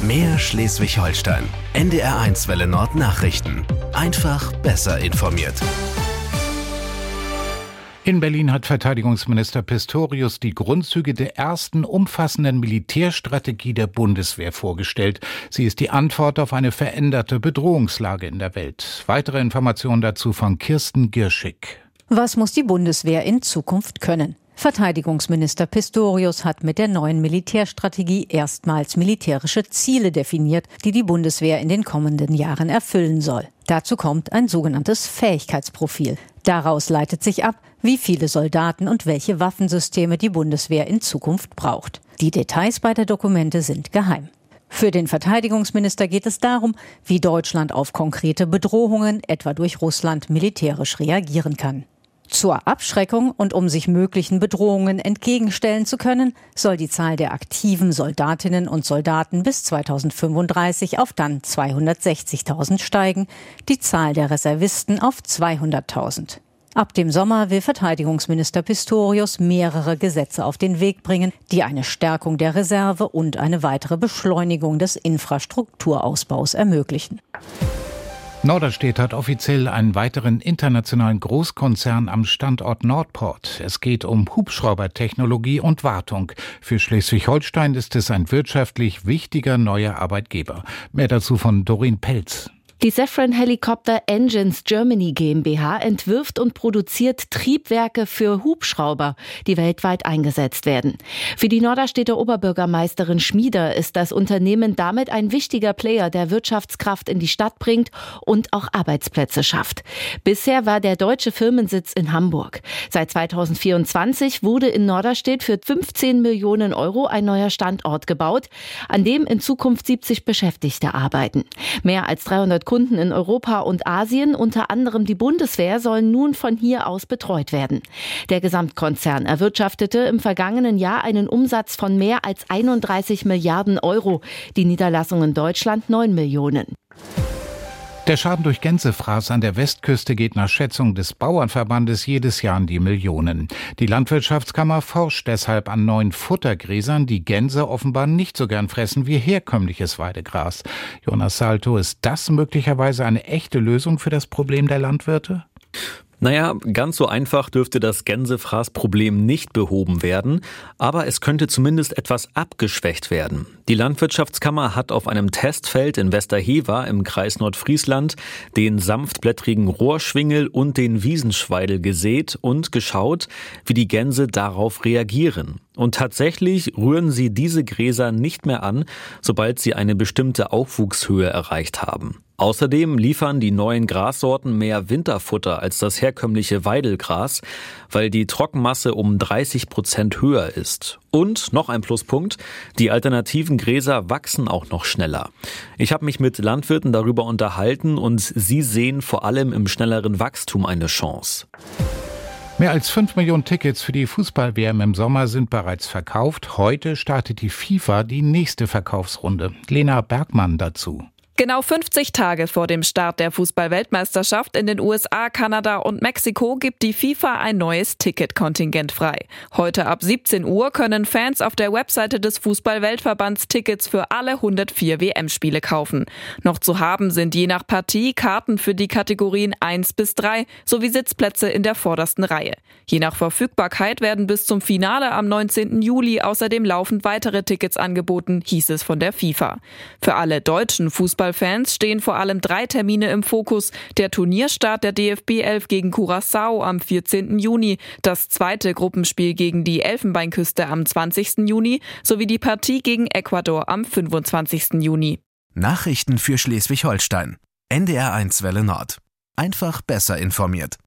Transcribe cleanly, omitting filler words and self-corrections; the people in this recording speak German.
Mehr Schleswig-Holstein. NDR1 Welle Nord Nachrichten. Einfach besser informiert. In Berlin hat Verteidigungsminister Pistorius die Grundzüge der ersten umfassenden Militärstrategie der Bundeswehr vorgestellt. Sie ist die Antwort auf eine veränderte Bedrohungslage in der Welt. Weitere Informationen dazu von Kirsten Girschig. Was muss die Bundeswehr in Zukunft können? Verteidigungsminister Pistorius hat mit der neuen Militärstrategie erstmals militärische Ziele definiert, die die Bundeswehr in den kommenden Jahren erfüllen soll. Dazu kommt ein sogenanntes Fähigkeitsprofil. Daraus leitet sich ab, wie viele Soldaten und welche Waffensysteme die Bundeswehr in Zukunft braucht. Die Details beider Dokumente sind geheim. Für den Verteidigungsminister geht es darum, wie Deutschland auf konkrete Bedrohungen, etwa durch Russland, militärisch reagieren kann. Zur Abschreckung und um sich möglichen Bedrohungen entgegenstellen zu können, soll die Zahl der aktiven Soldatinnen und Soldaten bis 2035 auf dann 260.000 steigen, die Zahl der Reservisten auf 200.000. Ab dem Sommer will Verteidigungsminister Pistorius mehrere Gesetze auf den Weg bringen, die eine Stärkung der Reserve und eine weitere Beschleunigung des Infrastrukturausbaus ermöglichen. Norderstedt hat offiziell einen weiteren internationalen Großkonzern am Standort Nordport. Es geht um Hubschraubertechnologie und Wartung. Für Schleswig-Holstein ist es ein wirtschaftlich wichtiger neuer Arbeitgeber. Mehr dazu von Doreen Pelz. Die Safran Helicopter Engines Germany GmbH entwirft und produziert Triebwerke für Hubschrauber, die weltweit eingesetzt werden. Für die Norderstedter Oberbürgermeisterin Schmieder ist das Unternehmen damit ein wichtiger Player, der Wirtschaftskraft in die Stadt bringt und auch Arbeitsplätze schafft. Bisher war der deutsche Firmensitz in Hamburg. Seit 2024 wurde in Norderstedt für 15 Millionen Euro ein neuer Standort gebaut, an dem in Zukunft 70 Beschäftigte arbeiten. Mehr als 300 Kunden in Europa und Asien, unter anderem die Bundeswehr, sollen nun von hier aus betreut werden. Der Gesamtkonzern erwirtschaftete im vergangenen Jahr einen Umsatz von mehr als 31 Milliarden Euro, die Niederlassung in Deutschland 9 Millionen. Der Schaden durch Gänsefraß an der Westküste geht nach Schätzung des Bauernverbandes jedes Jahr in die Millionen. Die Landwirtschaftskammer forscht deshalb an neuen Futtergräsern, die Gänse offenbar nicht so gern fressen wie herkömmliches Weidegras. Jonas Salto, ist das möglicherweise eine echte Lösung für das Problem der Landwirte? Naja, ganz so einfach dürfte das Gänsefraßproblem nicht behoben werden, aber es könnte zumindest etwas abgeschwächt werden. Die Landwirtschaftskammer hat auf einem Testfeld in Westerhever im Kreis Nordfriesland den sanftblättrigen Rohrschwingel und den Wiesenschweidel gesät und geschaut, wie die Gänse darauf reagieren. Und tatsächlich rühren sie diese Gräser nicht mehr an, sobald sie eine bestimmte Aufwuchshöhe erreicht haben. Außerdem liefern die neuen Grassorten mehr Winterfutter als das herkömmliche Weidelgras, weil die Trockenmasse um 30% höher ist. Und noch ein Pluspunkt, die alternativen Gräser wachsen auch noch schneller. Ich habe mich mit Landwirten darüber unterhalten und sie sehen vor allem im schnelleren Wachstum eine Chance. Mehr als 5 Millionen Tickets für die Fußball-WM im Sommer sind bereits verkauft. Heute startet die FIFA die nächste Verkaufsrunde. Lena Bergmann dazu. Genau 50 Tage vor dem Start der Fußball-Weltmeisterschaft in den USA, Kanada und Mexiko gibt die FIFA ein neues Ticketkontingent frei. Heute ab 17 Uhr können Fans auf der Webseite des Fußball-Weltverbands Tickets für alle 104 WM-Spiele kaufen. Noch zu haben sind je nach Partie Karten für die Kategorien 1 bis 3 sowie Sitzplätze in der vordersten Reihe. Je nach Verfügbarkeit werden bis zum Finale am 19. Juli außerdem laufend weitere Tickets angeboten, hieß es von der FIFA. Für alle deutschen Fußballfans stehen vor allem 3 Termine im Fokus. Der Turnierstart der DFB 11 gegen Curaçao am 14. Juni, das zweite Gruppenspiel gegen die Elfenbeinküste am 20. Juni sowie die Partie gegen Ecuador am 25. Juni. Nachrichten für Schleswig-Holstein. NDR1 Welle Nord. Einfach besser informiert.